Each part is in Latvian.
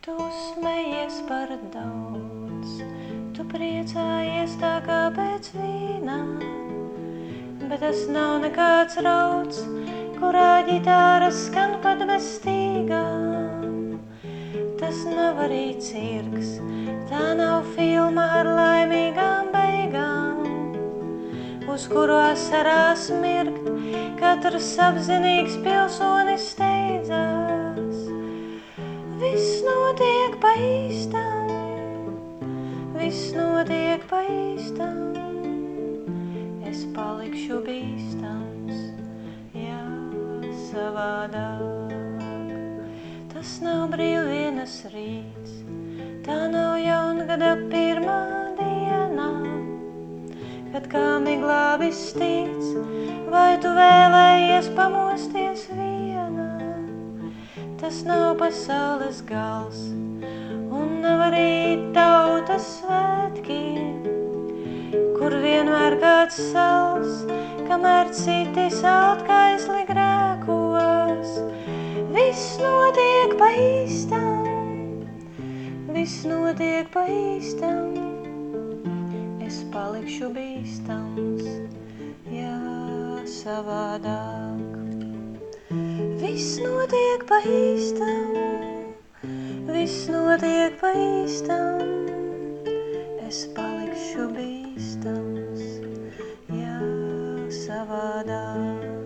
Tu smejies par daudz, tu priecājies tā kā pēc vīnā, bet tas nav nekāds rauds, kurā ģitāra skan pat bez stīgām. Tas nav arī cirks, tā nav filma ar laimīgām beigām, uz kuru asarās mirkt, katrs apzinīgs pilsonis steidzās. Viss notiek pa īstam, viss notiek pa īstam, es palikšu bīstams, jā, savādāk. Tas nav brīvdienas rīts, tā nav jaungada pirmā dienā, kad kā miglā viss tīc, vai tu vēlējies pamosties vienā. Tas nav pasaules gals, un nav arī tautas svētki, kur vienmēr kāds sals, kamēr citi salt kaisli grēkos. Viss notiek pa īstam, viss notiek pa īstam, es palikšu bīstams, jā, savādāk. Viss notiek pa īstam, viss notiek pa īstam, es palikšu bīstams, jā, savādāk.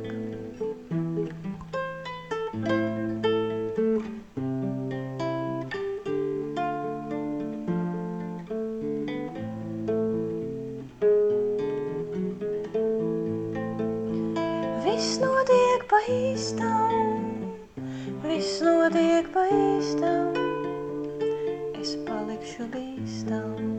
Viss notiek pa īstam, viss notiek pa īstam, es palikšu bīstams.